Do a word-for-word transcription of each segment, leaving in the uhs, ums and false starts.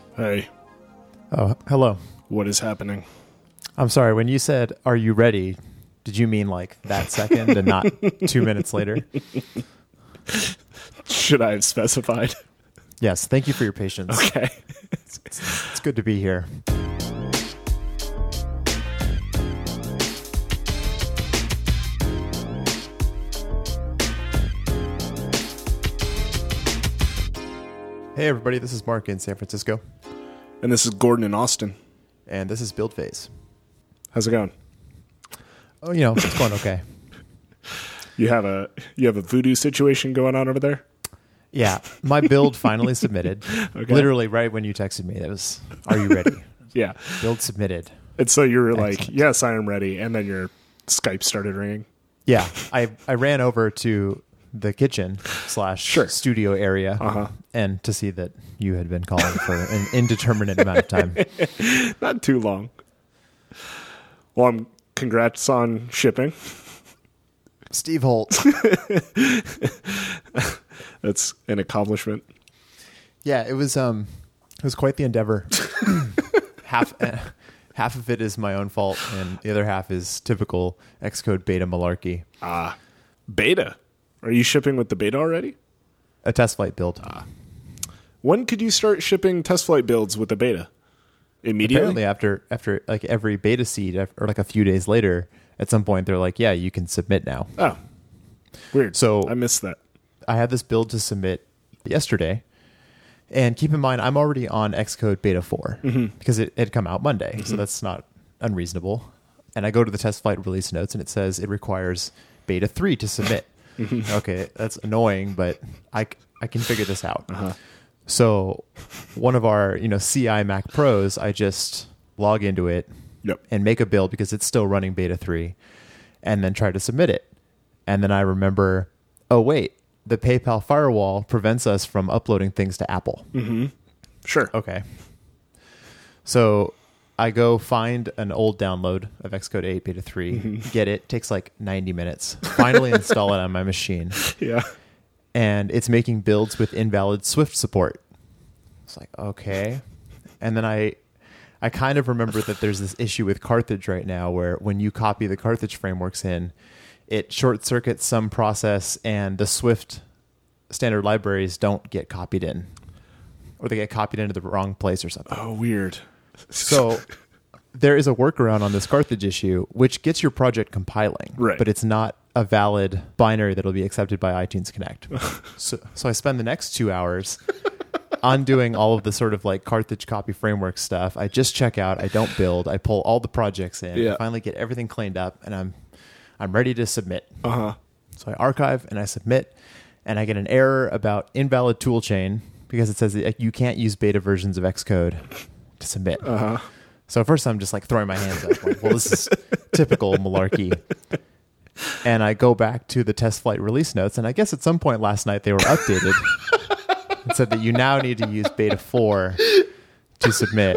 Hey, Oh, hello. what is happening? I'm sorry. When you said, "Are you ready?" Did you mean like that second and not two minutes later? Should I have specified? Yes. Thank you for your patience. Okay. It's, it's, it's good to be here. Hey, everybody. This is Mark in San Francisco, And this is Gordon in Austin. and this is Build Phase. How's it going? Oh, you know, it's going okay. You have a you have a voodoo situation going on over there? Yeah. My build finally submitted. Okay. Literally right when you texted me. That was, "Are you ready?" Yeah. Build submitted. And so you were like, Excellent. yes, I am ready. And then your Skype started ringing. Yeah, I, I ran over to the kitchen slash Sure. studio area Uh-huh. and to see that you had been calling for an indeterminate amount of time. Not too long. Well, I'm congrats on shipping. Steve Holt. That's an accomplishment. Yeah, it was um it was quite the endeavor. half uh, half of it is my own fault, and the other half is typical Xcode beta malarkey. Ah, beta. Are you shipping with the beta already? A test flight build. When could you start shipping test flight builds with the beta? Immediately? Apparently, after after like every beta seed, or like a few days later, at some point they're like, "Yeah, you can submit now." Oh, weird. So- I missed that. I had this build to submit yesterday, and keep in mind I'm already on Xcode beta four because it had come out Monday, so that's not unreasonable. And I go to the test flight release notes, and it says it requires beta three to submit. Okay, that's annoying, but I, c- I can figure this out. Uh-huh. So one of our you know C I Mac Pros, I just log into it Yep. and make a build because it's still running beta three, and then try to submit it. And then I remember, oh wait, the PayPal firewall prevents us from uploading things to Apple. Sure. Okay. So I go find an old download of Xcode eight beta three, get it, takes like ninety minutes, finally install it on my machine, Yeah. and it's making builds with invalid Swift support. It's like, okay. And then I I kind of remember that there's this issue with Carthage right now where when you copy the Carthage frameworks in, it short circuits some process and the Swift standard libraries don't get copied in, or they get copied into the wrong place or something. Oh, weird. So there is a workaround on this Carthage issue, which gets your project compiling, Right. but it's not a valid binary that will be accepted by iTunes Connect. so, so I spend the next two hours undoing all of the sort of like Carthage copy framework stuff. I just check out. I don't build. I pull all the projects in. Yeah. I finally get everything cleaned up, and I'm I'm ready to submit. Uh-huh. So I archive and I submit, and I get an error about invalid toolchain because it says that you can't use beta versions of Xcode to submit. Uh-huh. So at first I'm just like throwing my hands up, like, well, this is typical malarkey. And I go back to the test flight release notes, and I guess at some point last night they were updated and said that you now need to use beta four to submit.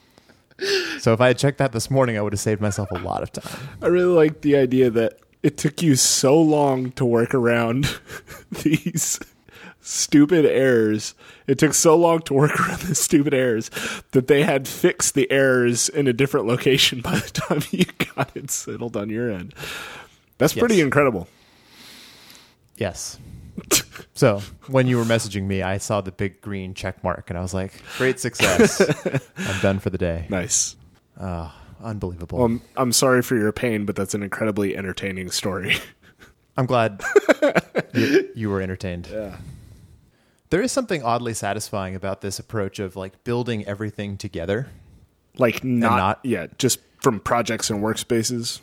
So if I had checked that this morning, I would have saved myself a lot of time. I really like the idea that it took you so long to work around these stupid errors. It took so long to work around the stupid errors that they had fixed the errors in a different location by the time you got it settled on your end. That's Yes. pretty incredible. Yes. So when you were messaging me, I saw the big green check mark, and I was like, great success. I'm done for the day. Nice. Uh, unbelievable. Well, I'm, I'm sorry for your pain, but that's an incredibly entertaining story. I'm glad you, you were entertained. Yeah. There is something oddly satisfying about this approach of like building everything together. Like not, not- yeah, just from projects and workspaces.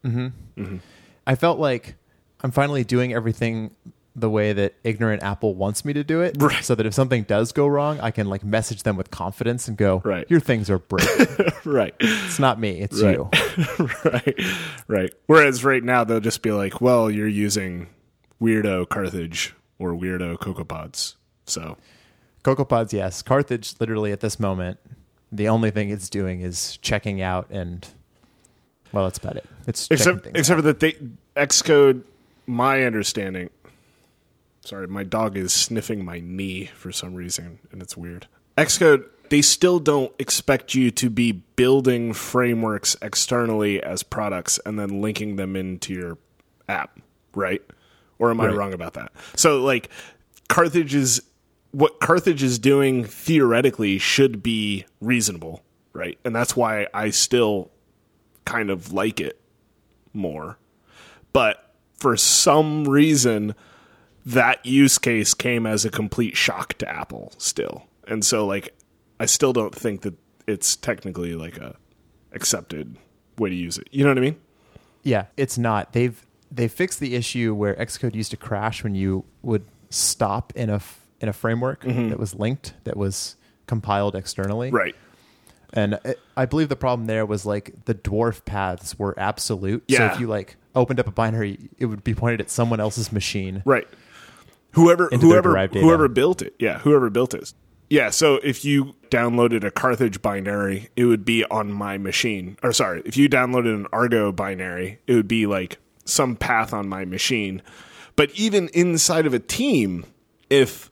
I felt like I'm finally doing everything the way that ignorant Apple wants me to do it. Right. So that if something does go wrong, I can like message them with confidence and go, Right. your things are broken. Right. It's not me, it's Right. you. Right. Right. Whereas right now they'll just be like, well, you're using weirdo Carthage or weirdo CocoaPods. So CocoaPods, yes. Carthage, literally at this moment, the only thing it's doing is checking out and, well, that's about it. It's checking except things except out. for that they Xcode, my understanding. Sorry, my dog is sniffing my knee for some reason, and it's weird. Xcode they still don't expect you to be building frameworks externally as products and then linking them into your app, right? Or am I Right. wrong about that? So like Carthage is what Carthage is doing theoretically should be reasonable, right? And that's why I still kind of like it more. But for some reason, that use case came as a complete shock to Apple still. And so like I still don't think that it's technically like a accepted way to use it. You know what I mean? Yeah, it's not. They've they fixed the issue where Xcode used to crash when you would stop in a f- in a framework Mm-hmm. that was linked, that was compiled externally. Right. And it, I believe the problem there was like the dwarf paths were absolute. So Yeah. if you like opened up a binary, it would be pointed at someone else's machine. Right. Whoever Into their whoever derived data. whoever built it. Yeah, whoever built it. Yeah, so if you downloaded a Carthage binary, it would be on my machine. Or sorry, if you downloaded an Argo binary, it would be like some path on my machine. But even inside of a team, if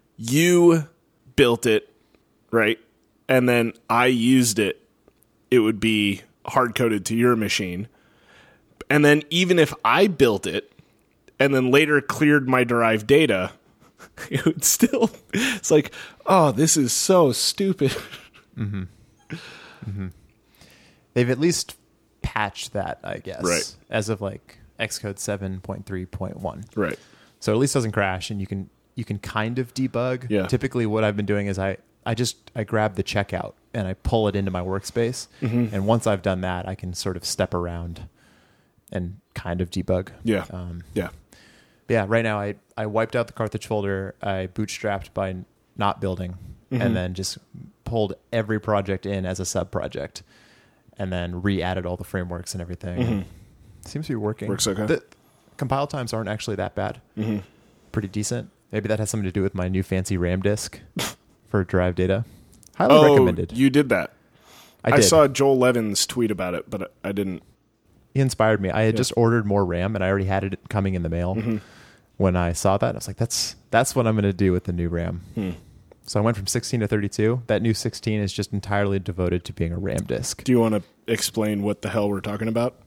you built it, right, and then I used it, it would be hard-coded to your machine. And then even if I built it and then later cleared my derived data, it would still, it's like, oh, this is so stupid. Mm-hmm. Mm-hmm. They've at least patched that, I guess, Right. as of like Xcode seven point three point one. Right. So at least it doesn't crash, and you can you can kind of debug. Yeah. Typically, what I've been doing is I I just I grab the checkout and I pull it into my workspace, Mm-hmm. and once I've done that, I can sort of step around and kind of debug. Yeah. Um, Yeah. yeah. Right now, I I wiped out the Carthage folder. I bootstrapped by not building, Mm-hmm. and then just pulled every project in as a sub project, and then re-added all the frameworks and everything. Mm-hmm. Seems to be working. Works okay. The compile times aren't actually that bad. Mm-hmm. Pretty decent. Maybe that has something to do with my new fancy RAM disk for drive data. Highly Oh, recommended. you did that. I I, did. saw Joel Levin's tweet about it, but I didn't. He inspired me. I had Yeah. just ordered more RAM, and I already had it coming in the mail. Mm-hmm. When I saw that, I was like, "That's that's what I'm going to do with the new RAM." Hmm. So I went from sixteen to thirty-two. That new sixteen is just entirely devoted to being a RAM disk. Do you want to explain what the hell we're talking about?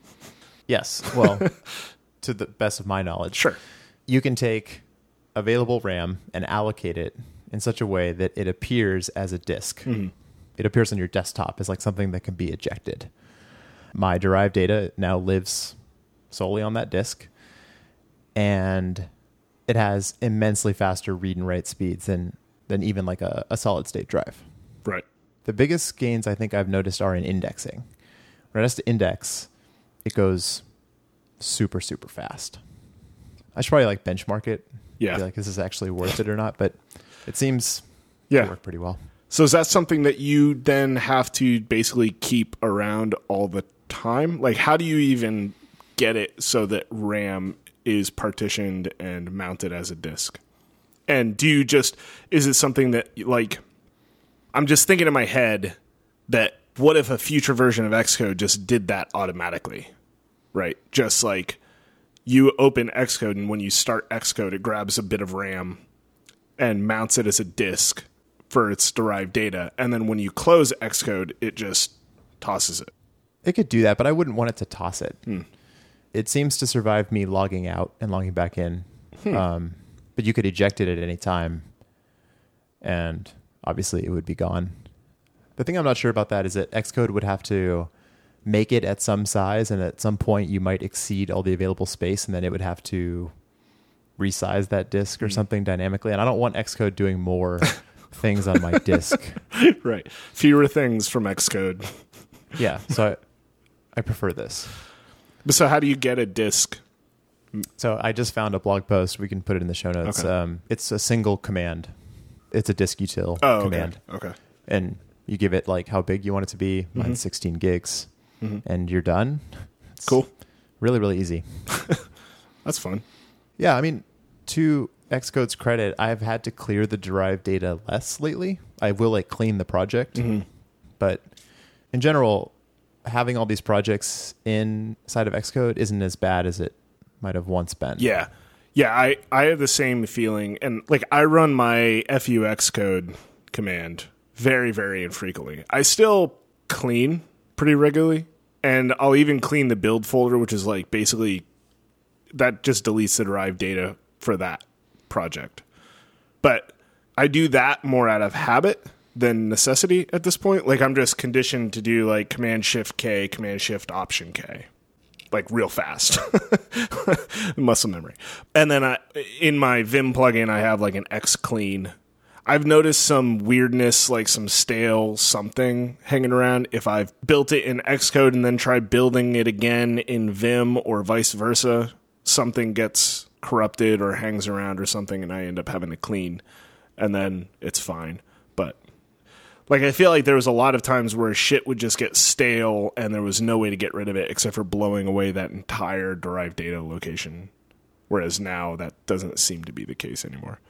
Yes. Well, to the best of my knowledge, Sure. you can take available RAM and allocate it in such a way that it appears as a disk. Mm-hmm. It appears on your desktop as like something that can be ejected. My derived data now lives solely on that disk, and it has immensely faster read and write speeds than than even like a, a solid state drive. Right. The biggest gains I think I've noticed are in indexing. When it has to index, it goes super, super fast. I should probably like benchmark it. Yeah. Be like, is this actually worth it or not? But it seems Yeah. to work pretty well. So is that something that you then have to basically keep around all the time? Like, how do you even get it so that RAM is partitioned and mounted as a disk? And do you just, is it something that, like, I'm just thinking in my head that what if a future version of Xcode just did that automatically, right? Just like you open Xcode, and when you start Xcode, it grabs a bit of RAM and mounts it as a disk for its derived data. And then when you close Xcode, it just tosses it. It could do that, but I wouldn't want it to toss it. Hmm. It seems to survive me logging out and logging back in. Hmm. Um, but you could eject it at any time, and obviously it would be gone. The thing I'm not sure about that is that Xcode would have to make it at some size, and at some point you might exceed all the available space, and then it would have to resize that disk or mm. something dynamically. And I don't want Xcode doing more things on my disk. Right. Fewer things from Xcode. Yeah. So I, I prefer this. But so how do you get a disk? So I just found a blog post. We can put it in the show notes. Okay. Um, it's a single command. It's a disk util oh, command. Okay. okay. And you give it like how big you want it to be. Mm-hmm. Mine's sixteen gigs. Mm-hmm. And you're done. It's cool. Really, really easy. That's fun. Yeah, I mean, to Xcode's credit, I've had to clear the derived data less lately. I will like clean the project. Mm-hmm. But in general, having all these projects inside of Xcode isn't as bad as it might have once been. Yeah. Yeah, I, I have the same feeling. And like I run my F U Xcode command very, very infrequently. I still clean pretty regularly, and I'll even clean the build folder, which is like basically that just deletes the derived data for that project. But I do that more out of habit than necessity at this point. Like I'm just conditioned to do like Command Shift K, Command Shift Option K, like real fast. Muscle memory. And then I, in my Vim plugin, I have like an X clean. I've noticed some weirdness, like some stale something hanging around if I've built it in Xcode and then try building it again in Vim or vice versa. Something gets corrupted or hangs around or something, and I end up having to clean, and then it's fine. But like I feel like there was a lot of times where shit would just get stale and there was no way to get rid of it except for blowing away that entire derived data location. Whereas now that doesn't seem to be the case anymore.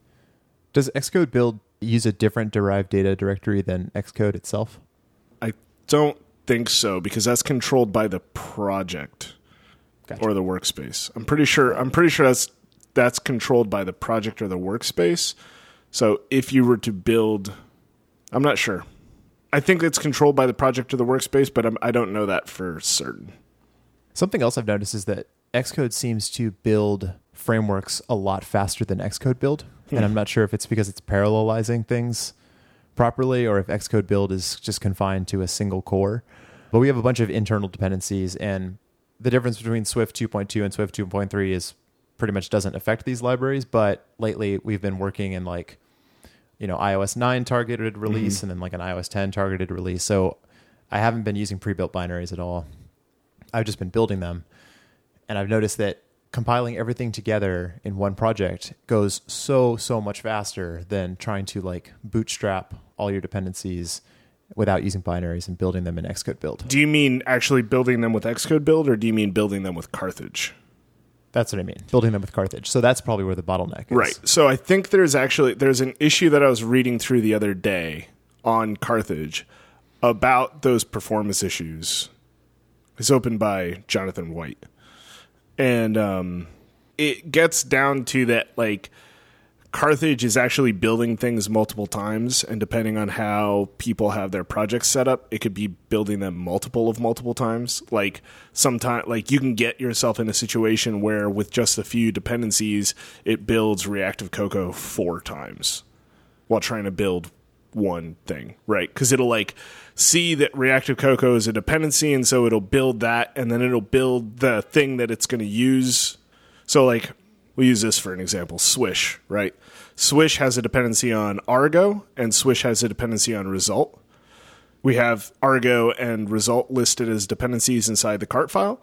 Does Xcode build use a different derived data directory than Xcode itself? I don't think so, because that's controlled by the project. Gotcha. Or the workspace. I'm pretty sure I'm pretty sure that's that's controlled by the project or the workspace. So if you were to build, I'm not sure. I think it's controlled by the project or the workspace, but I'm, I don't know that for certain. Something else I've noticed is that Xcode seems to build frameworks a lot faster than Xcode build. Hmm. And I'm not sure if it's because it's parallelizing things properly or if Xcode build is just confined to a single core. But we have a bunch of internal dependencies, and the difference between Swift two point two and Swift two point three is pretty much doesn't affect these libraries. But lately we've been working in like, you know, i O S nine targeted release mm-hmm. and then like an i O S ten targeted release. So I haven't been using pre-built binaries at all. I've just been building them. And I've noticed that compiling everything together in one project goes so, so much faster than trying to like bootstrap all your dependencies without using binaries and building them in Xcode build. Do you mean actually building them with Xcode build, or do you mean building them with Carthage? That's what I mean. Building them with Carthage. So that's probably where the bottleneck is. Right. So I think there's actually, there's an issue that I was reading through the other day on Carthage about those performance issues. It's opened by Jonathan White. And um, it gets down to that, like, Carthage is actually building things multiple times, and depending on how people have their projects set up, it could be building them multiple of multiple times. Like sometime, like you can get yourself in a situation where with just a few dependencies, it builds Reactive Cocoa four times while trying to build one thing, right? Because it'll like see that Reactive Cocoa is a dependency, and so it'll build that, and then it'll build the thing that it's going to use. So like, we'll use this for an example, Swish, right? Swish has a dependency on Argo, and Swish has a dependency on Result. We have Argo and Result listed as dependencies inside the cart file.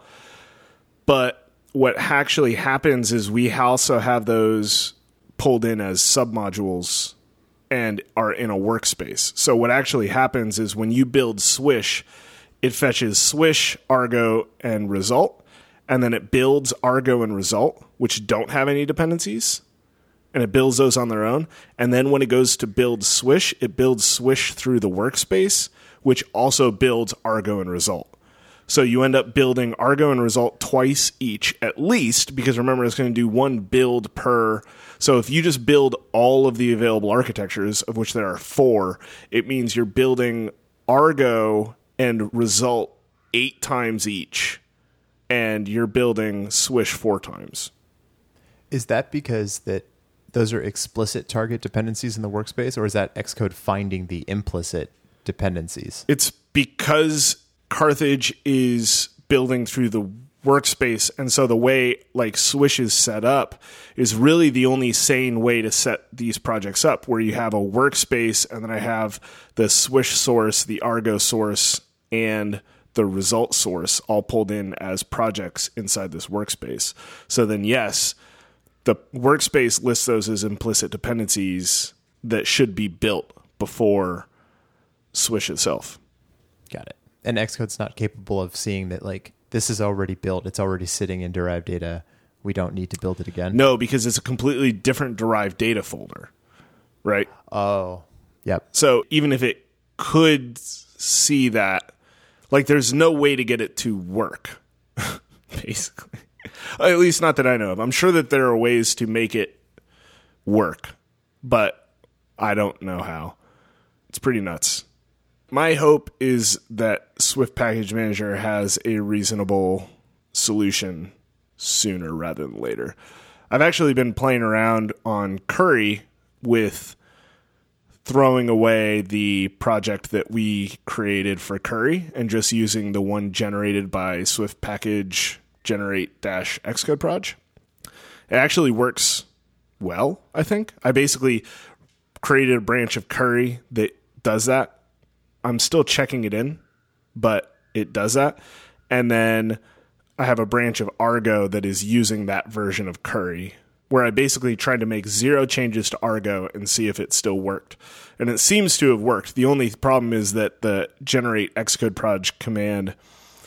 But what actually happens is we also have those pulled in as submodules and are in a workspace. So what actually happens is when you build Swish, it fetches Swish, Argo, and Result, and then it builds Argo and Result, which don't have any dependencies, and it builds those on their own. And then when it goes to build Swish, it builds Swish through the workspace, which also builds Argo and Result. So you end up building Argo and Result twice each, at least, because remember, it's going to do one build per. So if you just build all of the available architectures, of which there are four, it means you're building Argo and Result eight times each, and you're building Swish four times. Is that because that those are explicit target dependencies in the workspace, or is that Xcode finding the implicit dependencies? It's because Carthage is building through the workspace, and so the way like Swish is set up is really the only sane way to set these projects up, where you have a workspace, and then I have the Swish source, the Argo source, and the Result source all pulled in as projects inside this workspace. So then, yes, the workspace lists those as implicit dependencies that should be built before Swish itself. Got it. And Xcode's not capable of seeing that, like, this is already built. It's already sitting in derived data. We don't need to build it again. No, because it's a completely different derived data folder, right? Oh, yep. So even if it could see that, like, there's no way to get it to work, basically. At least not that I know of. I'm sure that there are ways to make it work, but I don't know how. It's pretty nuts. My hope is that Swift Package Manager has a reasonable solution sooner rather than later. I've actually been playing around on Curry with throwing away the project that we created for Curry and just using the one generated by Swift Package Generate dash Xcode Proj. It actually works well, I think. I basically created a branch of Curry that does that. I'm still checking it in, but it does that. And then I have a branch of Argo that is using that version of Curry, where I basically tried to make zero changes to Argo and see if it still worked. And it seems to have worked. The only problem is that the generate Xcode Proj command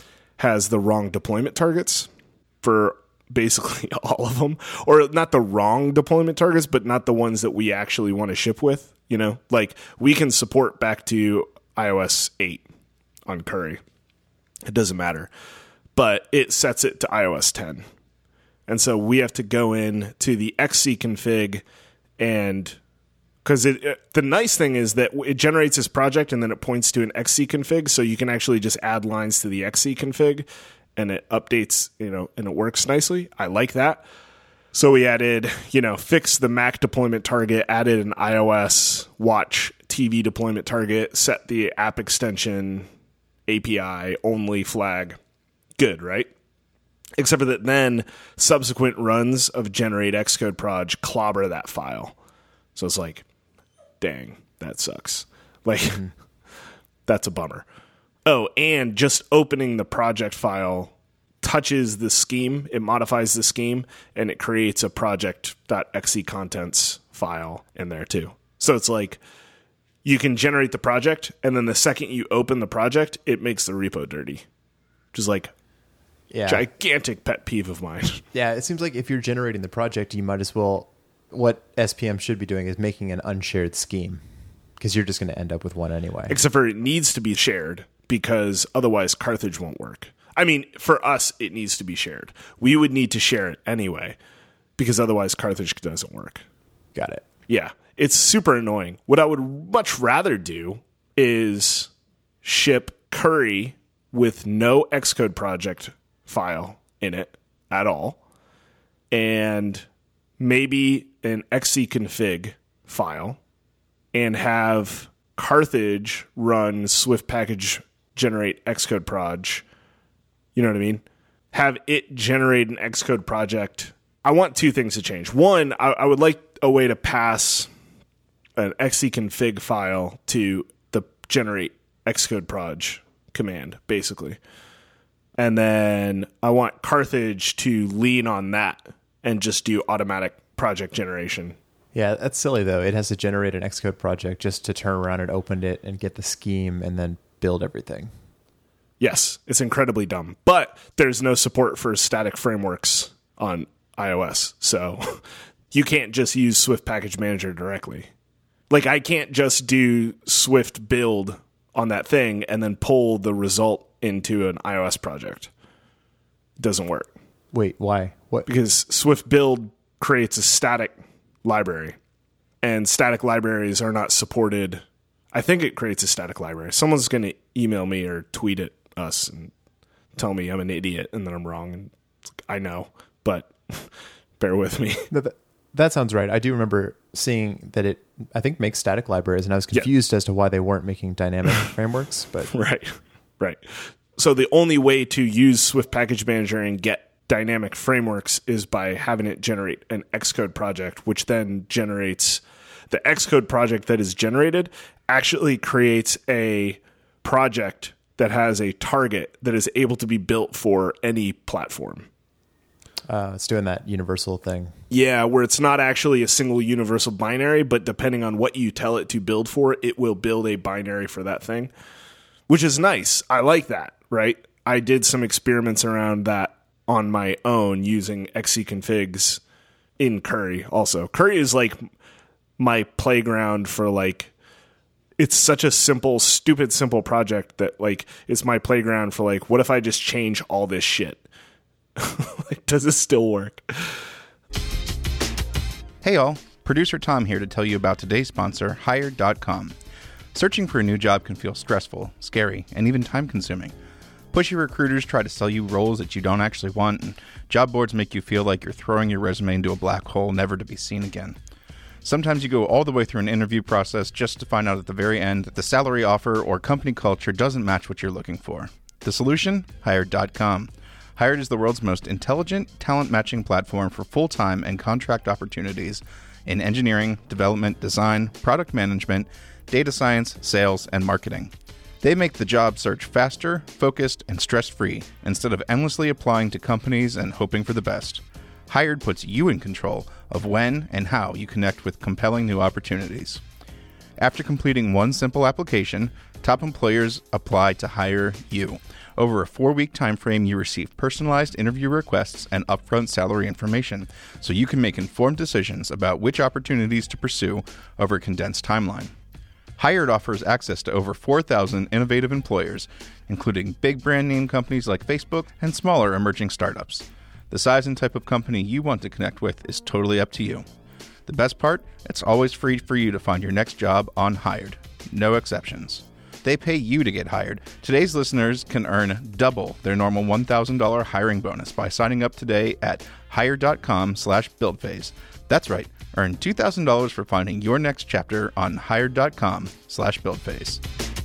has the wrong deployment targets for basically all of them. Or not the wrong deployment targets, but not the ones that we actually want to ship with. You know, like we can support back to i O S eight on Curry. It doesn't matter. But it sets it to i O S ten. And so we have to go in to the xcconfig and because it, it, the nice thing is that it generates this project and then it points to an xcconfig, so you can actually just add lines to the xcconfig and it updates, you know, and it works nicely. I like that. So we added, you know, fixed the Mac deployment target, added an iOS watch T V deployment target, set the app extension A P I only flag. Good, right? Except for that then subsequent runs of generate Xcode Proj clobber that file. So it's like, dang, that sucks. Like, mm-hmm. That's a bummer. Oh, and just opening the project file touches the scheme. It modifies the scheme, and it creates a project.xccontents file in there too. So it's like you can generate the project, and then the second you open the project, it makes the repo dirty. Which is like, yeah. Gigantic pet peeve of mine. Yeah, it seems like if you're generating the project, you might as well, what S P M should be doing is making an unshared scheme, because you're just going to end up with one anyway. Except for it needs to be shared, because otherwise Carthage won't work. I mean, for us, it needs to be shared. We would need to share it anyway, because otherwise Carthage doesn't work. Got it. Yeah, it's super annoying. What I would much rather do is ship Curry with no Xcode project file in it at all, and maybe an xcconfig file, and have Carthage run Swift Package Generate Xcode Proj. You know what I mean? Have it generate an Xcode project. I want two things to change. One, I, I would like a way to pass an xcconfig file to the generate Xcode Proj command, basically. And then I want Carthage to lean on that and just do automatic project generation. Yeah, that's silly, though. It has to generate an Xcode project just to turn around and open it and get the scheme and then build everything. Yes, it's incredibly dumb. But there's no support for static frameworks on iOS. So you can't just use Swift Package Manager directly. Like, I can't just do Swift build on that thing and then pull the result into an iOS project. It doesn't work. Wait, why? What? Because Swift build creates a static library, and static libraries are not supported. I think it creates a static library. Someone's going to email me or tweet at us and tell me I'm an idiot and that I'm wrong. And I know, but bear with me. No, that, that sounds right. I do remember seeing that it, I think, makes static libraries, and I was confused yeah. as to why they weren't making dynamic frameworks. But right. Right. So the only way to use Swift Package Manager and get dynamic frameworks is by having it generate an Xcode project, which then generates the Xcode project that is generated actually creates a project that has a target that is able to be built for any platform. Uh, it's doing that universal thing. Yeah, where it's not actually a single universal binary, but depending on what you tell it to build for, it will build a binary for that thing. Which is nice. I like that, right? I did some experiments around that on my own using xcconfigs in Curry also. Curry is like my playground for like, it's such a simple, stupid, simple project that like, it's my playground for like, what if I just change all this shit? Like, does this still work? Hey all, producer Tom here to tell you about today's sponsor, Hired dot com. Searching for a new job can feel stressful, scary, and even time-consuming. Pushy recruiters try to sell you roles that you don't actually want, and job boards make you feel like you're throwing your resume into a black hole never to be seen again. Sometimes you go all the way through an interview process just to find out at the very end that the salary offer or company culture doesn't match what you're looking for. The solution? Hired dot com. Hired is the world's most intelligent talent matching platform for full-time and contract opportunities in engineering, development, design, product management, data science, sales, and marketing. They make the job search faster, focused, and stress-free instead of endlessly applying to companies and hoping for the best. Hired puts you in control of when and how you connect with compelling new opportunities. After completing one simple application, top employers apply to hire you. Over a four-week time frame, you receive personalized interview requests and upfront salary information, so you can make informed decisions about which opportunities to pursue over a condensed timeline. Hired offers access to over four thousand innovative employers, including big brand name companies like Facebook and smaller emerging startups. The size and type of company you want to connect with is totally up to you. The best part? It's always free for you to find your next job on Hired. No exceptions. They pay you to get hired. Today's listeners can earn double their normal one thousand dollars hiring bonus by signing up today at hired.com slash buildphase. That's right. Earn two thousand dollars for finding your next chapter on hired.com slash buildphase.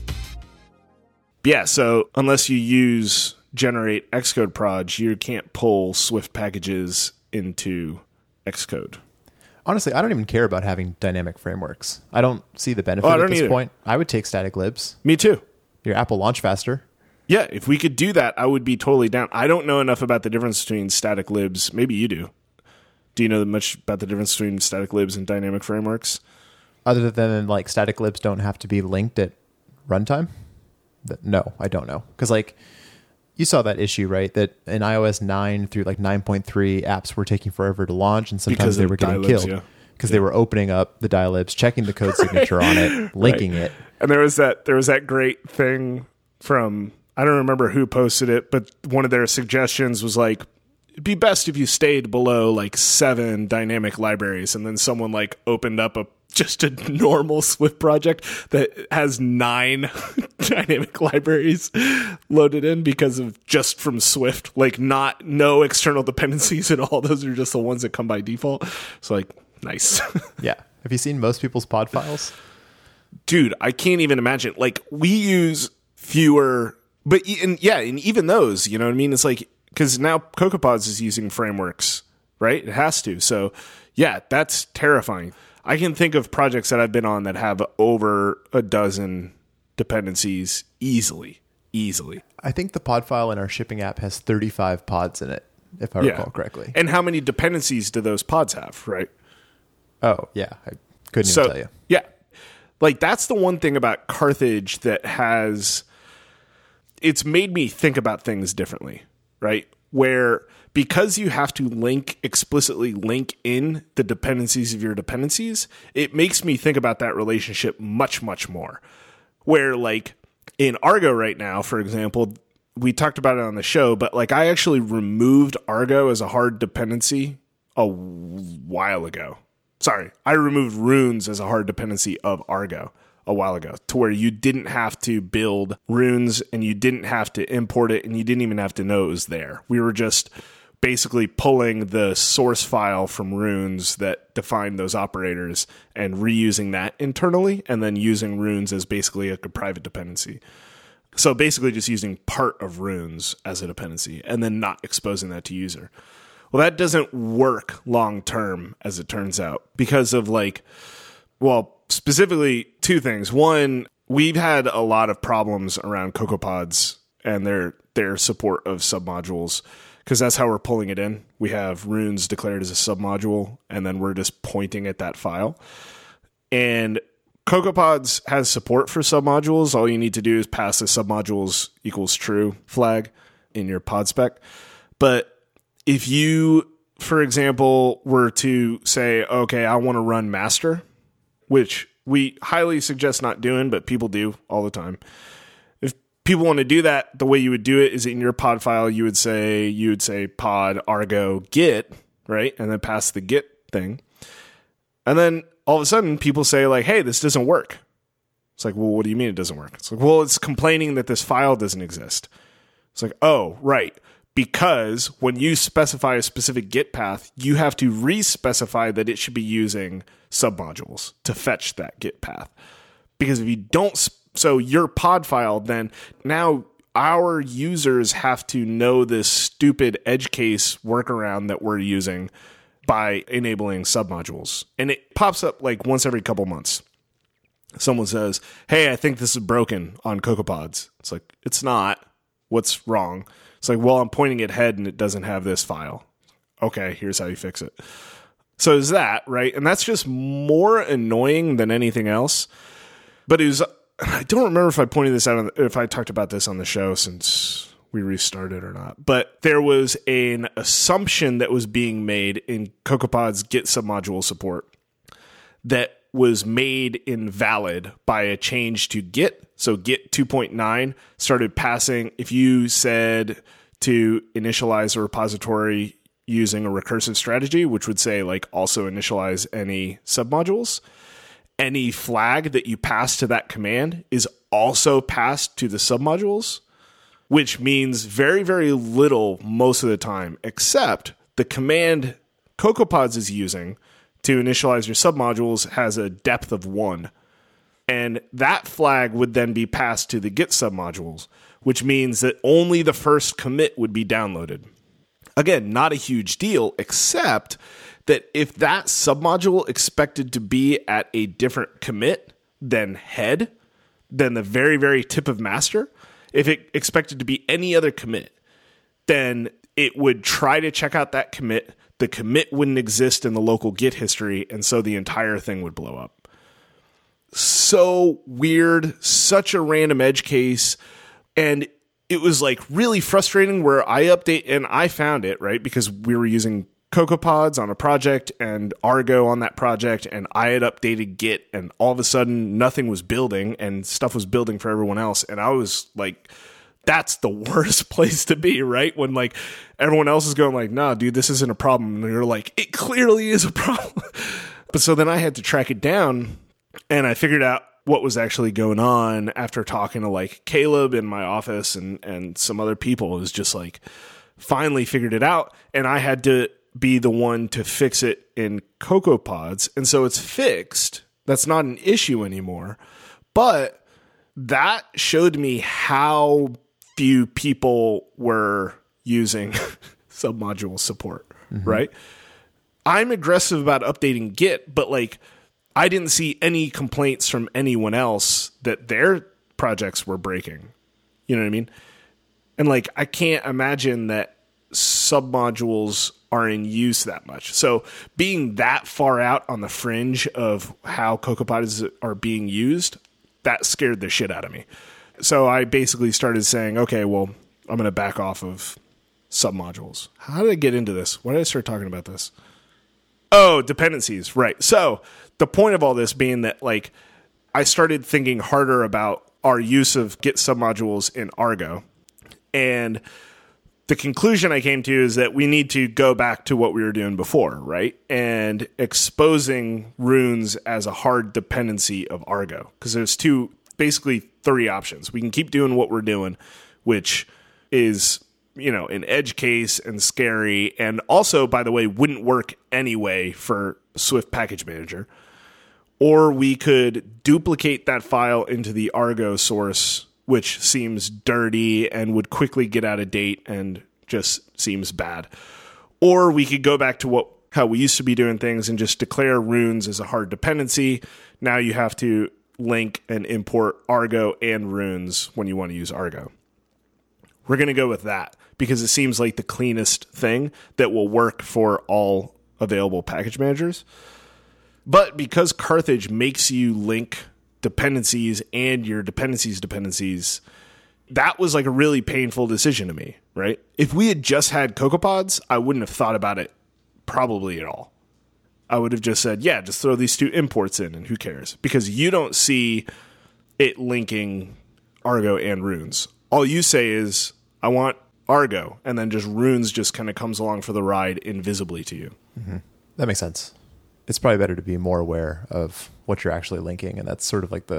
Yeah, so unless you use generate Xcode proj, you can't pull Swift packages into Xcode. Honestly, I don't even care about having dynamic frameworks. I don't see the benefit Oh, I at don't this either. point. I would take static libs. Me too. Your app will launch faster. Yeah, if we could do that, I would be totally down. I don't know enough about the difference between static libs. Maybe you do. Do you know much about the difference between static libs and dynamic frameworks? Other than like static libs don't have to be linked at runtime? Th- No, I don't know. Because like you saw that issue, right? That in i O S nine through like nine point three, apps were taking forever to launch, and sometimes Because they of were getting dilibs, killed yeah. because they were opening up the dilibs, checking the code signature on it, linking Right. it. And there was that there was that great thing from, I don't remember who posted it, but one of their suggestions was like, it'd be best if you stayed below like seven dynamic libraries. And then someone like opened up a just a normal Swift project that has nine dynamic libraries loaded in because of just from Swift, like not no external dependencies at all. Those are just the ones that come by default. It's like, nice. Yeah. Have you seen most people's pod files? Dude, I can't even imagine. Like, we use fewer, but e- and yeah, and even those, you know what I mean? It's like, because now CocoaPods is using frameworks, right? It has to. So, yeah, that's terrifying. I can think of projects that I've been on that have over a dozen dependencies easily, easily. I think the pod file in our shipping app has thirty-five pods in it, if I Yeah. recall correctly. And how many dependencies do those pods have, right? Oh, yeah. I couldn't So, even tell you. yeah. Like, that's the one thing about Carthage that has, it's made me think about things differently, right? Where, because you have to link, explicitly link in the dependencies of your dependencies, it makes me think about that relationship much, much more. Where, like, in Argo right now, for example, we talked about it on the show, but, like, I actually removed Argo as a hard dependency a while ago. Sorry, I removed runes as a hard dependency of Argo a while ago, to where you didn't have to build runes and you didn't have to import it and you didn't even have to know it was there. We were just basically pulling the source file from runes that define those operators and reusing that internally, and then using runes as basically like a private dependency. So basically just using part of runes as a dependency and then not exposing that to user. Well, that doesn't work long term, as it turns out, because of like, well, specifically two things. One, we've had a lot of problems around CocoaPods and their their support of submodules, because that's how we're pulling it in. We have runes declared as a submodule, and then we're just pointing at that file. And CocoaPods has support for submodules. All you need to do is pass the submodules equals true flag in your pod spec. But if you, for example, were to say, okay, I want to run master, which we highly suggest not doing, but people do all the time. If people want to do that, the way you would do it is in your pod file, you would say, you would say pod argo get, right? And then pass the get thing. And then all of a sudden people say like, hey, this doesn't work. It's like, well, what do you mean it doesn't work? It's like, well, it's complaining that this file doesn't exist. It's like, oh, right. Because when you specify a specific Git path, you have to re-specify that it should be using submodules to fetch that Git path. Because if you don't, so your pod file, then now our users have to know this stupid edge case workaround that we're using by enabling submodules. And it pops up like once every couple months. Someone says, hey, I think this is broken on CocoaPods. It's like, it's not. What's wrong? It's like, well, I'm pointing at head and it doesn't have this file. Okay, here's how you fix it. So is that, right? And that's just more annoying than anything else. But it was, I don't remember if I pointed this out, on the, if I talked about this on the show since we restarted or not. But there was an assumption that was being made in CocoaPod's Git submodule support that was made invalid by a change to Git. So Git two point nine started passing, if you said to initialize a repository using a recursive strategy, which would say like also initialize any submodules, any flag that you pass to that command is also passed to the submodules, which means very, very little most of the time, except the command CocoaPods is using to initialize your submodules has a depth of one. And that flag would then be passed to the Git submodules, which means that only the first commit would be downloaded. Again, not a huge deal, except that if that submodule expected to be at a different commit than head, than the very, very tip of master, if it expected to be any other commit, then it would try to check out that commit. The commit wouldn't exist in the local Git history, and so the entire thing would blow up. So weird, such a random edge case, and it was like really frustrating where I update, and I found it, right, because we were using CocoaPods on a project and Argo on that project, and I had updated Git, and all of a sudden nothing was building, and stuff was building for everyone else, and I was like, that's the worst place to be, right? When like everyone else is going like, nah, dude, this isn't a problem, and you're like, it clearly is a problem. But so then I had to track it down, and I figured out what was actually going on after talking to like Caleb in my office and, and some other people. It was just like, finally figured it out. And I had to be the one to fix it in CocoaPods. And so it's fixed. That's not an issue anymore. But that showed me how few people were using submodule support, mm-hmm. right? I'm aggressive about updating Git, but like, I didn't see any complaints from anyone else that their projects were breaking. You know what I mean? And like, I can't imagine that submodules are in use that much. So being that far out on the fringe of how CocoaPods are being used, that scared the shit out of me. So I basically started saying, okay, well, I'm going to back off of submodules. How did I get into this? Why did I start talking about this? Oh, dependencies. Right. So the point of all this being that like I started thinking harder about our use of Git submodules in Argo. And the conclusion I came to is that we need to go back to what we were doing before, right? And exposing runes as a hard dependency of Argo. Because there's two, basically three options. We can keep doing what we're doing, which is, you know, an edge case and scary. And also, by the way, wouldn't work anyway for Swift Package Manager. Or we could duplicate that file into the Argo source, which seems dirty and would quickly get out of date and just seems bad. Or we could go back to what how we used to be doing things and just declare runes as a hard dependency. Now you have to link and import Argo and runes when you want to use Argo. We're going to go with that because it seems like the cleanest thing that will work for all available package managers. But because Carthage makes you link dependencies and your dependencies dependencies, that was like a really painful decision to me, right? If we had just had CocoaPods, I wouldn't have thought about it probably at all. I would have just said, yeah, just throw these two imports in and who cares? Because you don't see it linking Argo and runes. All you say is, I want Argo, and then just runes just kind of comes along for the ride invisibly to you. Mm-hmm. That makes sense. It's probably better to be more aware of what you're actually linking, and that's sort of like the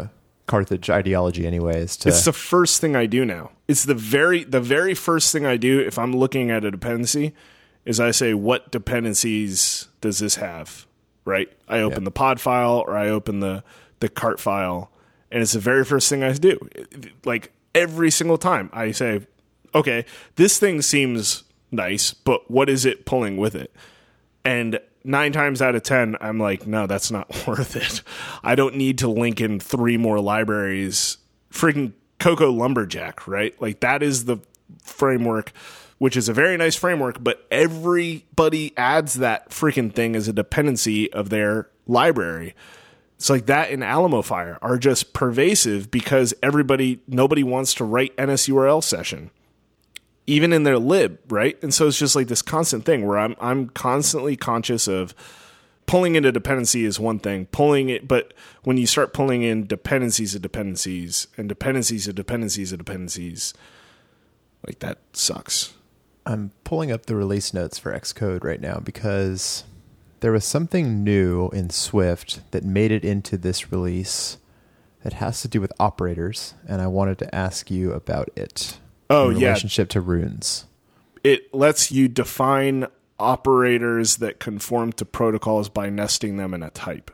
Carthage ideology anyways. To, It's the first thing I do now. It's the very the very first thing I do if I'm looking at a dependency is I say, what dependencies does this have? Right? I open Yeah. the pod file or I open the, the cart file, and it's the very first thing I do. Like every single time I say, okay, this thing seems nice, but what is it pulling with it? And nine times out of ten, I'm like, no, that's not worth it. I don't need to link in three more libraries. Freaking Cocoa Lumberjack, right? Like that is the framework, which is a very nice framework, but everybody adds that freaking thing as a dependency of their library. It's like that and AlamoFire are just pervasive because everybody, nobody wants to write N S U R L session, even in their lib, right? And so it's just like this constant thing where I'm I'm constantly conscious of pulling into dependency is one thing, pulling it, but when you start pulling in dependencies of dependencies and dependencies of dependencies of dependencies, like that sucks. I'm pulling up the release notes for Xcode right now because there was something new in Swift that made it into this release that has to do with operators, and I wanted to ask you about it. Oh, in yeah. relationship to runes. It lets you define operators that conform to protocols by nesting them in a type.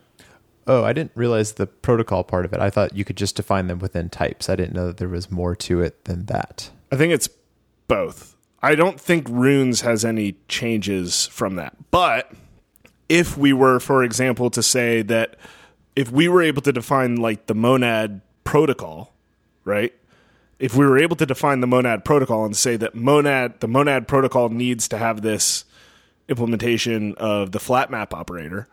Oh, I didn't realize the protocol part of it. I thought you could just define them within types. I didn't know that there was more to it than that. I think it's both. I don't think runes has any changes from that. But if we were, for example, to say that if we were able to define like the monad protocol, right? If we were able to define the monad protocol and say that monad, the monad protocol needs to have this implementation of the flat map operator,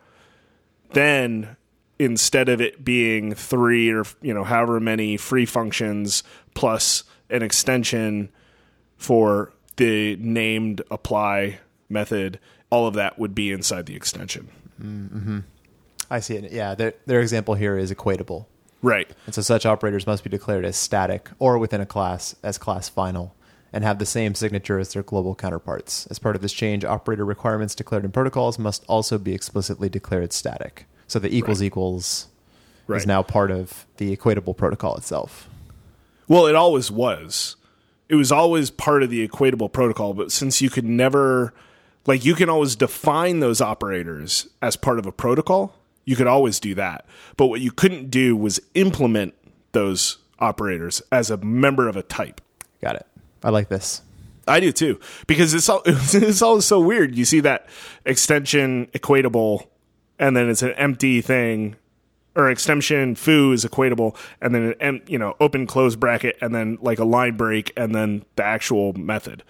then instead of it being three or, you know, however many free functions plus an extension for the named apply method, all of that would be inside the extension. Mm-hmm. I see it. Yeah, their, their example here is equatable. Right. And so such operators must be declared as static or within a class as class final and have the same signature as their global counterparts. As part of this change, operator requirements declared in protocols must also be explicitly declared static. So the equals Right. equals Right. is now part of the equatable protocol itself. Well, it always was. It was always part of the equatable protocol, but since you could never, like you can always define those operators as part of a protocol, you could always do that. But what you couldn't do was implement those operators as a member of a type. Got it. I like this. I do too, because it's all, it's always so weird. You see that extension equatable, and then it's an empty thing, or extension foo is equatable, and then an, you know, open close bracket, and then like a line break, and then the actual method.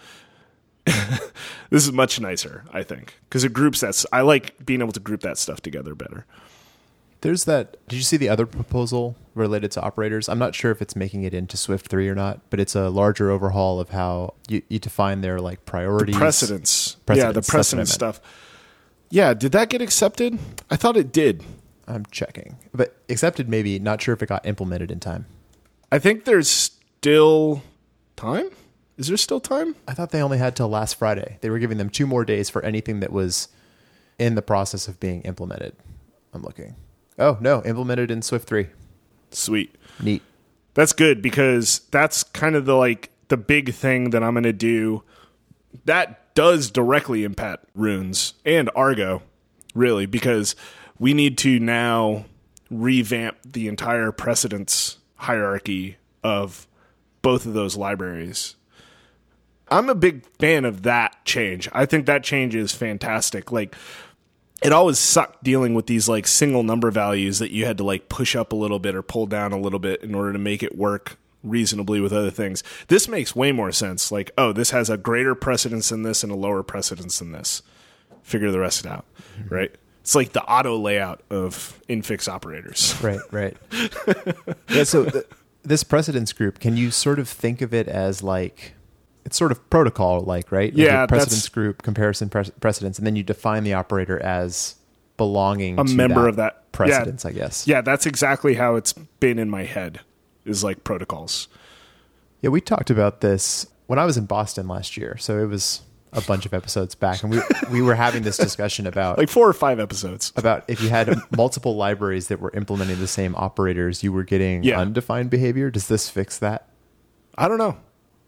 This is much nicer, I think, because it groups that. I like being able to group that stuff together better. There's that. Did you see the other proposal related to operators? I'm not sure if it's making it into Swift three or not, but it's a larger overhaul of how you, you define their like priorities. The precedence. Precedence, Yeah, the that's what I precedence meant. stuff. Yeah, did that get accepted? I thought it did. I'm checking. But accepted maybe, not sure if it got implemented in time. I think there's still time. Is there still time? I thought they only had till last Friday. They were giving them two more days for anything that was in the process of being implemented. I'm looking. Oh, no, implemented in Swift three. Sweet. Neat. That's good, because that's kind of the like the big thing that I'm going to do. That does directly impact runes and Argo, really, because we need to now revamp the entire precedence hierarchy of both of those libraries. I'm a big fan of that change. I think that change is fantastic. Like, it always sucked dealing with these like single number values that you had to like push up a little bit or pull down a little bit in order to make it work reasonably with other things. This makes way more sense. Like, oh, this has a greater precedence than this and a lower precedence than this. Figure the rest out, mm-hmm. right? It's like the auto layout of infix operators. Right, right. Yeah, so th- this precedence group, can you sort of think of it as like, it's sort of protocol like, right? Like Yeah, a precedence that's- group, comparison pre- precedence, and then you define the operator as belonging A to member that of that precedence, yeah. I guess. Yeah, that's exactly how it's been in my head, is like protocols. Yeah, we talked about this when I was in Boston last year. So it was a bunch of episodes back, and we we were having this discussion about Like four or five episodes. about if you had multiple libraries that were implementing the same operators, you were getting Yeah. undefined behavior. Does this fix that? I don't know.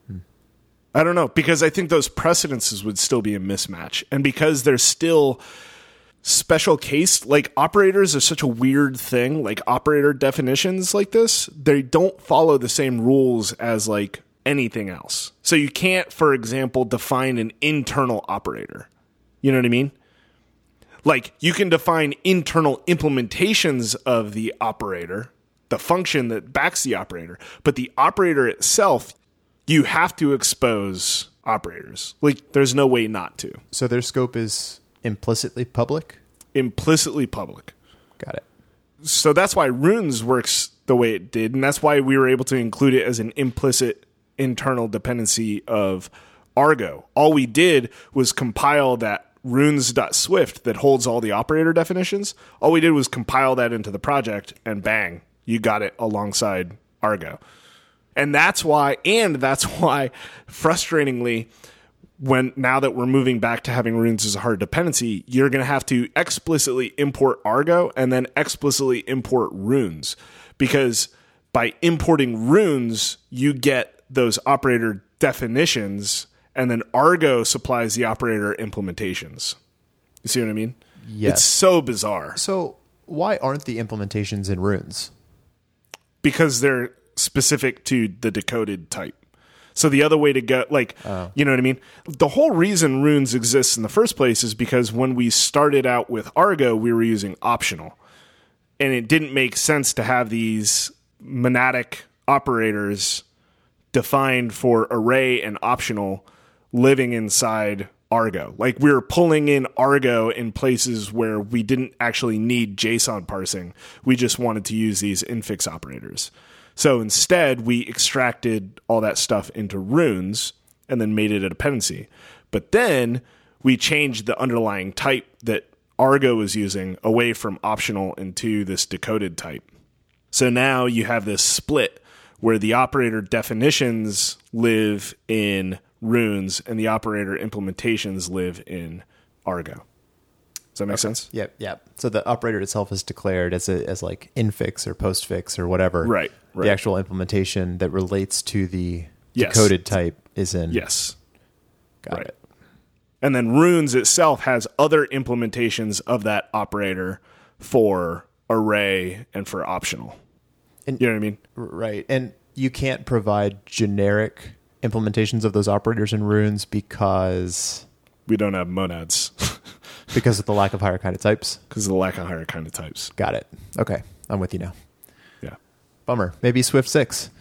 I don't know, because I think those precedences would still be a mismatch. And because there's still special case, like operators are such a weird thing, like operator definitions like this, they don't follow the same rules as like anything else. So you can't, for example, define an internal operator. You know what I mean? Like you can define internal implementations of the operator, the function that backs the operator, but the operator itself, you have to expose operators. Like there's no way not to. So their scope is implicitly public? Implicitly public. Got it. So that's why Runes works the way it did, and that's why we were able to include it as an implicit internal dependency of Argo. All we did was compile that runes.swift that holds all the operator definitions. All we did was compile that into the project, and bang, you got it alongside Argo. And that's why, and that's why, frustratingly, when now that we're moving back to having runes as a hard dependency, you're going to have to explicitly import Argo and then explicitly import runes. Because by importing runes, you get those operator definitions, and then Argo supplies the operator implementations. You see what I mean? Yes. It's so bizarre. So why aren't the implementations in runes? Because they're specific to the decoded type. So the other way to go, like, oh. you know what I mean? The whole reason runes exists in the first place is because when we started out with Argo, we were using optional. And it didn't make sense to have these monadic operators defined for array and optional living inside Argo. Like we were pulling in Argo in places where we didn't actually need JSON parsing. We just wanted to use these infix operators. So instead, we extracted all that stuff into runes and then made it a dependency. But then we changed the underlying type that Argo was using away from optional into this decoded type. So now you have this split where the operator definitions live in runes and the operator implementations live in Argo. Does that make okay. sense? Yep, yep. So the operator itself is declared as a, as like infix or postfix or whatever. Right, right. The actual implementation that relates to the yes. decoded type is in. Yes. Got right. it. And then runes itself has other implementations of that operator for array and for optional. And, you know what I mean? Right. And you can't provide generic implementations of those operators in runes because we don't have monads. Because of the lack of higher kind of types? Because of the lack of higher kind of types. Got it. Okay. I'm with you now. Yeah. Bummer. Maybe Swift six.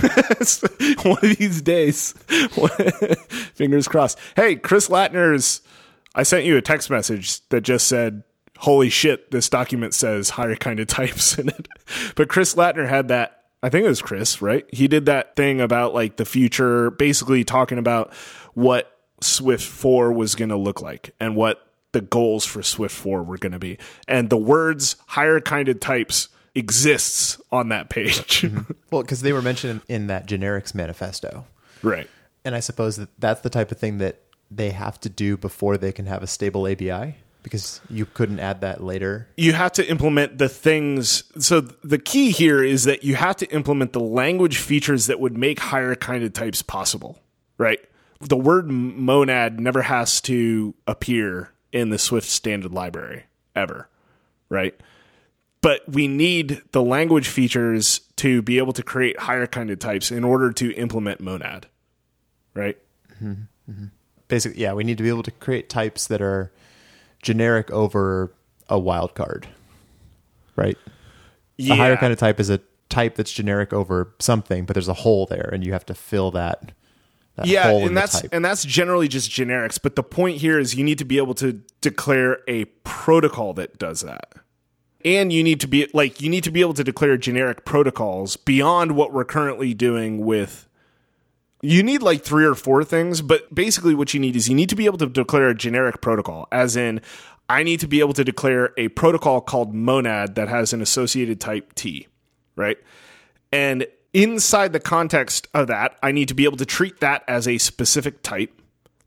One of these days. Fingers crossed. Hey, Chris Latner's, I sent you a text message that just said, holy shit, this document says higher kind of types in it. But Chris Latner had that, I think it was Chris, right? He did that thing about like the future, basically talking about what Swift four was going to look like and what the goals for Swift four were going to be. And the words higher kind of types exists on that page. Mm-hmm. Well, because they were mentioned in that generics manifesto. Right. And I suppose that that's the type of thing that they have to do before they can have a stable A B I, because you couldn't add that later. You have to implement the things. So the key here is that you have to implement the language features that would make higher kind of types possible, right? The word monad never has to appear in the Swift standard library ever, right? But we need the language features to be able to create higher kind of types in order to implement monad, right? Mm-hmm. Mm-hmm. Basically, yeah, we need to be able to create types that are generic over a wildcard, right? Yeah. A higher kind of type is a type that's generic over something, but there's a hole there, and you have to fill that. That yeah, hole in and the that's type. and that's generally just generics. But the point here is you need to be able to declare a protocol that does that, and you need to be like you need to be able to declare generic protocols beyond what we're currently doing with. You need like three or four things, but basically what you need is you need to be able to declare a generic protocol, as in I need to be able to declare a protocol called monad that has an associated type T, right? And inside the context of that, I need to be able to treat that as a specific type.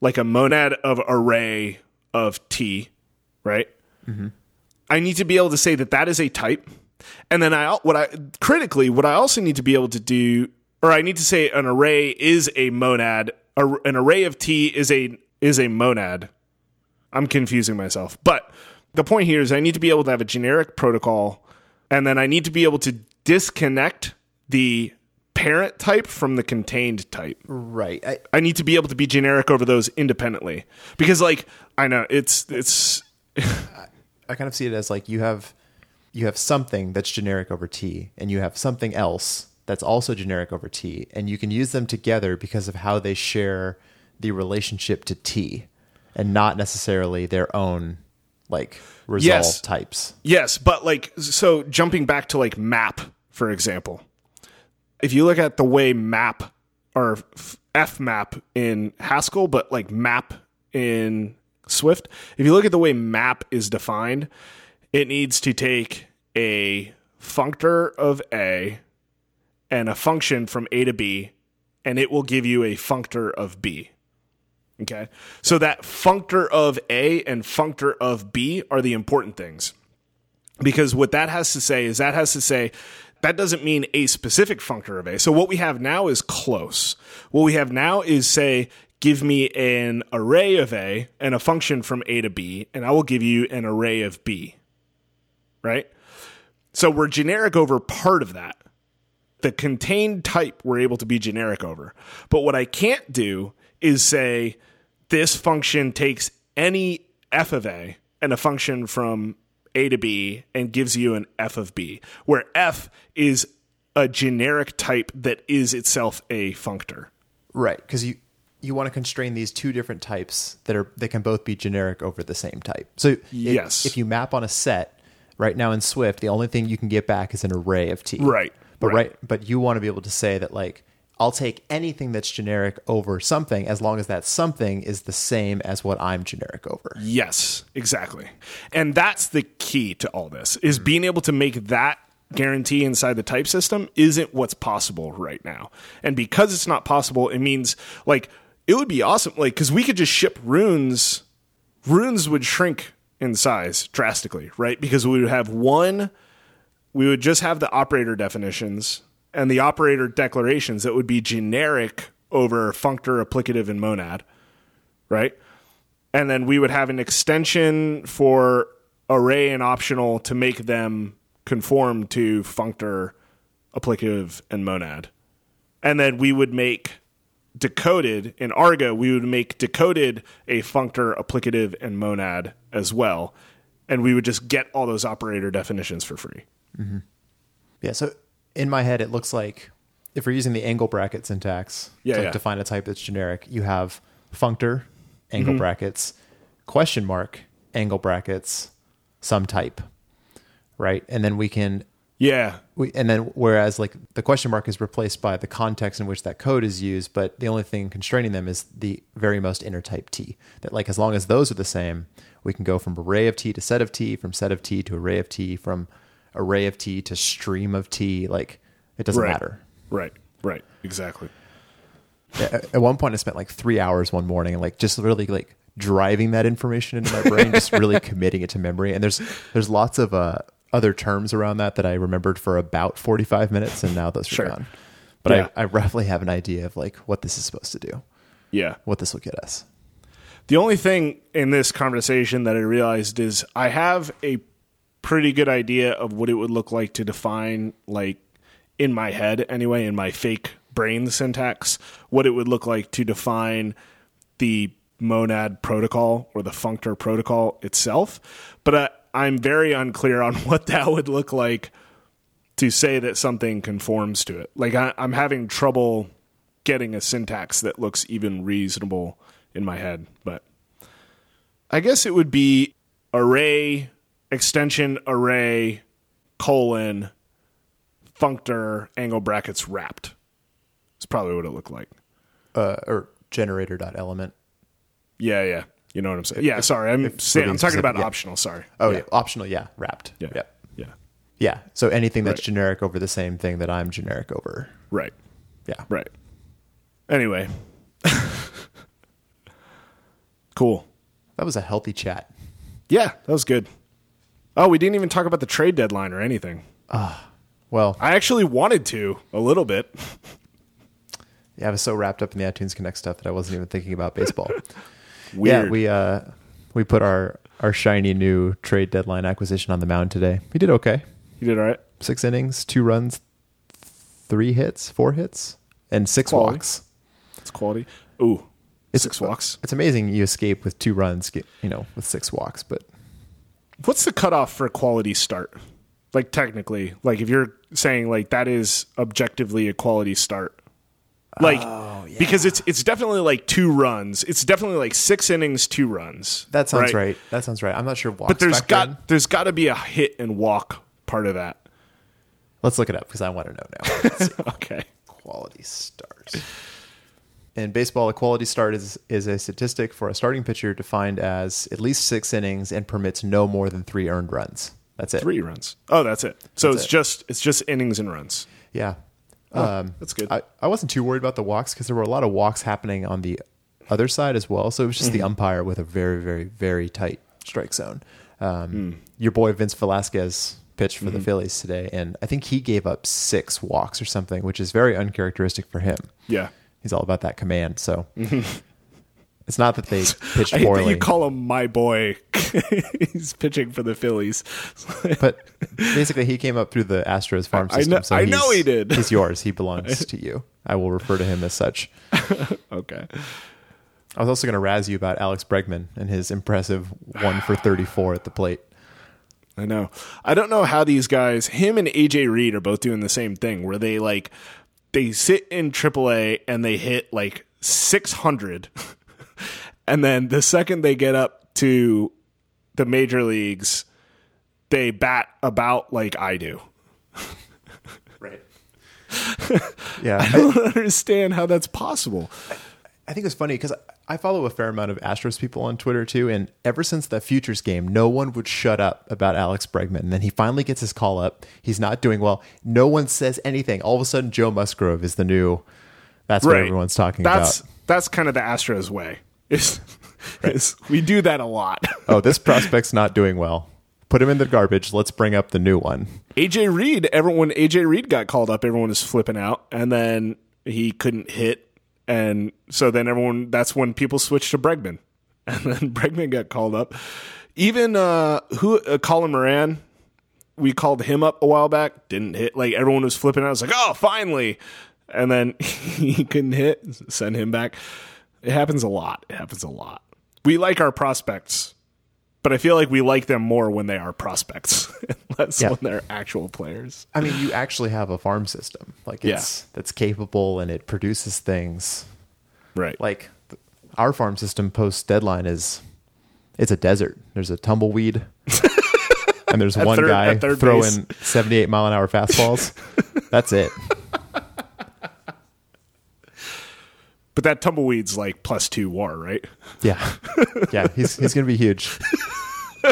like a monad of array of T, right? Mm-hmm. I need to be able to say that that is a type. And then I, what I, critically, what I also need to be able to do, or I need to say an array is a monad, an array of T is a, is a monad. I'm confusing myself. But the point here is I need to be able to have a generic protocol, and then I need to be able to disconnect the parent type from the contained type. Right. I, I need to be able to be generic over those independently. Because, like, I know, it's... it's I kind of see it as like you have you have something that's generic over T, and you have something else that's also generic over T, and you can use them together because of how they share the relationship to T, and not necessarily their own like resolve Yes. types. Yes, but like, so jumping back to like map, for example, if you look at the way map or F map in Haskell, but like map in Swift, if you look at the way map is defined, it needs to take a functor of A and a function from A to B, and it will give you a functor of B. Okay, so that functor of A and functor of B are the important things, because what that has to say is that has to say that doesn't mean a specific functor of A. So what we have now is close. What we have now is say, give me an array of A and a function from A to B, and I will give you an array of B. Right? So we're generic over part of that. The contained type we're able to be generic over. But what I can't do is say this function takes any f of A and a function from A to B and gives you an f of B, where f is a generic type that is itself a functor. Right, because you you want to constrain these two different types that are that can both be generic over the same type. So if, Yes. if you map on a set right now in Swift, the only thing you can get back is an array of T. Right. But right. right, but you want to be able to say that like I'll take anything that's generic over something as long as that something is the same as what I'm generic over. Yes, exactly. And that's the key to all this, is being able to make that guarantee inside the type system isn't what's possible right now. And because it's not possible, it means like it would be awesome. Like, because we could just ship runes. Runes would shrink in size drastically, right? Because we would have one, we would just have the operator definitions and the operator declarations that would be generic over functor, applicative, and monad, right? And then we would have an extension for array and optional to make them conform to functor, applicative, and monad. And then we would make decoded, in Argo, we would make decoded a functor, applicative, and monad as well. And we would just get all those operator definitions for free. Mm-hmm. Yeah, so in my head, it looks like if we're using the angle bracket syntax Yeah, to like, yeah. define a type that's generic, you have functor, angle Mm-hmm. brackets, question mark, angle brackets, some type, right? And then we can, Yeah. we, and then whereas like the question mark is replaced by the context in which that code is used, but the only thing constraining them is the very most inner type T. That like as long as those are the same, we can go from array of T to set of T, from set of T to array of T, from array of T to stream of T. Like it doesn't Right. matter. Right. Right. Exactly. At at one point, I spent like three hours one morning, like just really like driving that information into my brain, just really committing it to memory. And there's there's lots of uh, other terms around that that I remembered for about forty-five minutes, and now those are Sure. gone. But Yeah. I, I roughly have an idea of like what this is supposed to do, Yeah. what this will get us. The only thing in this conversation that I realized is I have a pretty good idea of what it would look like to define, like in my head anyway, in my fake brain syntax, what it would look like to define the monad protocol or the functor protocol itself. But I, I'm very unclear on what that would look like to say that something conforms to it. Like I, I'm having trouble getting a syntax that looks even reasonable in my head, but I guess it would be array, extension array, colon, functor, angle brackets wrapped. It's probably what it looked like. Uh, or generator.element. Yeah, yeah. You know what I'm saying? Yeah, sorry. I'm saying, I'm being talking about specific, yeah. optional, sorry. Oh, yeah. yeah. Optional. Yeah. Wrapped. Yeah. Yep. Yeah. Yeah. So anything that's Right. generic over the same thing that I'm generic over. Right. Yeah. Right. Anyway. Cool. That was a healthy chat. Yeah, that was good. Oh, we didn't even talk about the trade deadline or anything. Well, I actually wanted to a little bit. yeah, I was so wrapped up in the iTunes Connect stuff that I wasn't even thinking about baseball. Weird. Yeah, we uh, we put our, our shiny new trade deadline acquisition on the mound today. He did okay. You did all right. Six innings, two runs, three hits, four hits, and six Quality. walks. It's quality. Ooh, It's, six walks. It's amazing you escape with two runs, get, you know, with six walks. But What's the cutoff for a quality start? Like technically, like if you're saying like that is objectively a quality start. Like Oh, yeah. because it's it's definitely like two runs. It's definitely like six innings, two runs. that sounds right. That sounds right. I'm not sure walks But there's factor got in. there's got to be a hit and walk part of that. Let's look it up because I want to know now. Let's see. Okay. Quality starts. In baseball, a quality start is is a statistic for a starting pitcher defined as at least six innings and permits no more than three earned runs. That's it. Three runs. Oh, that's it. So That's it's it. just it's just innings and runs. Yeah. Oh, um, that's good. I, I wasn't too worried about the walks because there were a lot of walks happening on the other side as well. So it was just the umpire with a very, very, very tight strike zone. Um, Your boy Vince Velasquez pitched for the Phillies today, and I think he gave up six walks or something, which is very uncharacteristic for him. Yeah. He's all about that command. So it's not that they pitched I hate that poorly, you call him my boy. He's pitching for the Phillies. but basically he came up through the Astros farm I system. know- so I he's- know he did. He's yours. He belongs to you. I will refer to him as such. Okay. I was also going to razz you about Alex Bregman and his impressive one for thirty-four at the plate. I know. I don't know how these guys, him and A J Reed, are both doing the same thing where they like they sit in triple A and they hit like six hundred, and then the second they get up to the major leagues, they bat about like I do. Right. Yeah. I don't understand how that's possible. I think it's funny because I follow a fair amount of Astros people on Twitter too, and ever since the Futures game, no one would shut up about Alex Bregman. And then he finally gets his call up. He's not doing well. No one says anything. All of a sudden, Joe Musgrove is the new. That's what Right. everyone's talking That's about. that's kind of the Astros way. Is, is we do that a lot. Oh, this prospect's not doing well. Put him in the garbage. Let's bring up the new one. A J Reed, everyone A J Reed got called up, everyone was flipping out, and then he couldn't hit, and so then everyone that's when people switched to Bregman. And then Bregman got called up. Even uh who uh, Colin Moran, we called him up a while back, didn't hit. Like everyone was flipping out. I was like, "Oh, finally." And then he couldn't hit, send him back. It happens a lot. It happens a lot. We like our prospects, but I feel like we like them more when they are prospects, less Yeah. when they're actual players. I mean, you actually have a farm system. Like it's that's capable and it produces things. Right. Like th- our farm system post deadline is it's a desert. There's a tumbleweed. And there's one third- guy at third throwing base. seventy-eight mile an hour fastballs. That's it. But that tumbleweed's like plus two W A R, right? Yeah. Yeah. He's he's gonna be huge. All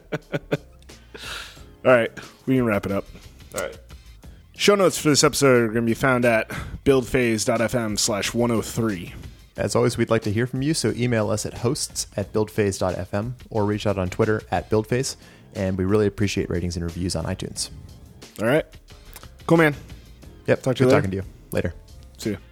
right. We can wrap it up. All right. Show notes for this episode are going to be found at buildphase.fm slash 103. As always, we'd like to hear from you, so email us at hosts at buildphase.fm or reach out on Twitter at buildphase. And we really appreciate ratings and reviews on iTunes. All right. Cool, man. Yep. Talk to you Good later. talking to you. Later. See you.